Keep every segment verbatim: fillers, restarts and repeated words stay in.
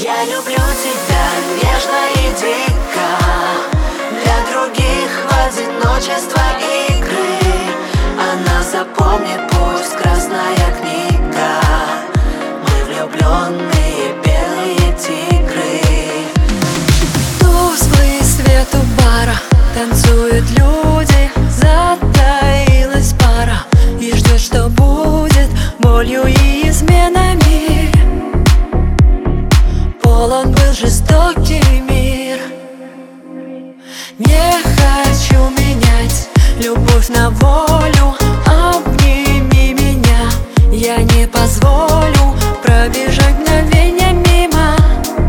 Я люблю тебя нежно и дико. Для других в одиночество игры. Она запомнит, пусть красная книга. Мы влюбленные белые тигры. Тусклый свет у бара, танцуют люди, затаилась пара и ждет, что будет болью и изменами. Полон был жестокий мир. Не хочу менять любовь на волю. Обними меня, я не позволю пробежать мгновенье мимо.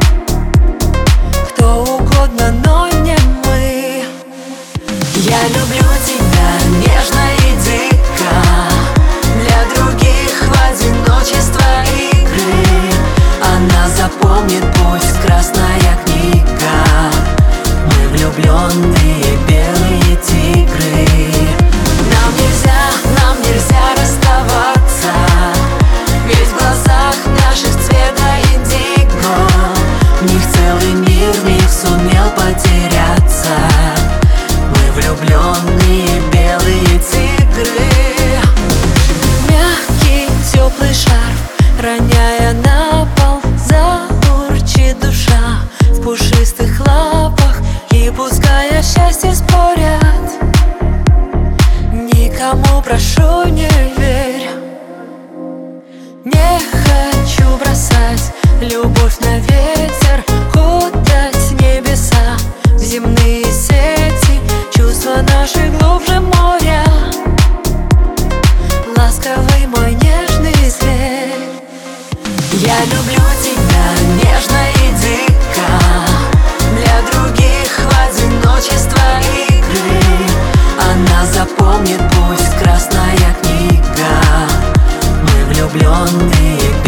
Кто угодно, но не мы. Я люблю тебя нежно и дико. Для других в одиночество игры. Она запомнит, пусть красная книга. Мы влюбленные белые тигры. Нам нельзя, нам нельзя расставаться. Ведь в глазах наших цвета индиго. В них целый мир, в них сумел потеряться. Мы влюбленные белые тигры. Мягкий теплый шарф, роняя на пол, заурчит душа в пушистых лапах. И пускай о счастье спорят, никому, прошу, не верь. Не хочу бросать любовь на ветер, кутать небеса в земные сети. Чувства наши глубже моря, ласковый мой нежный зверь. Я люблю тебя нежно и дико. Для других в одиночество игры. Она запомнит, пусть красная книга. Мы влюбленные